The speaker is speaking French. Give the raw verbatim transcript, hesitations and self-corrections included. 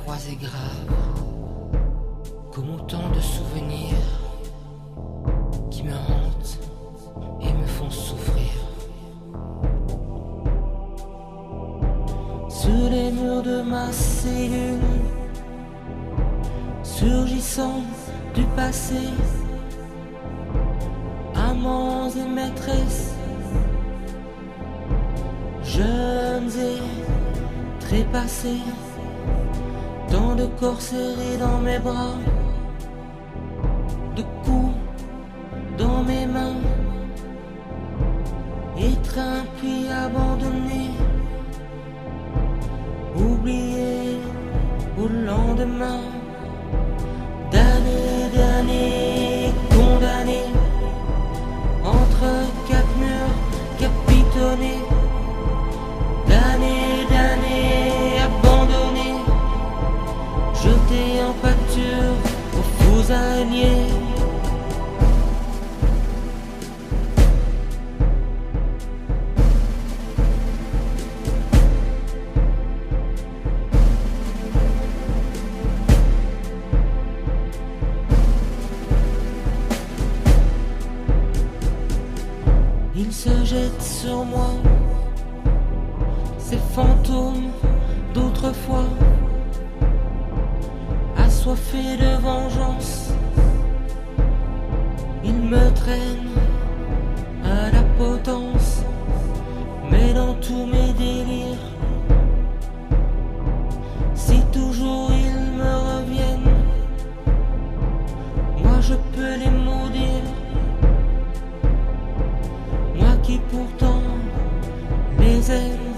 froids et graves, comme autant de souvenirs qui me hantent et me font souffrir. Sur les murs de ma cellule, surgissant du passé, amants et maîtresses, jeunes et trépassés, tant de corps serrés dans mes bras, de coups dans mes mains, étreints puis abandonnés, oubliés au lendemain, d'années, d'années condamnés, entre quatre murs capitonnés, d'années, d'années abandonnés, jetés en pâture aux faux alliés. Ils se jettent sur moi, ces fantômes d'autrefois, assoiffés de vengeance. Ils me traînent à la potence, mais dans tous mes délires, si toujours ils me reviennent, moi je peux les maudire. Moi qui pourtant les aime.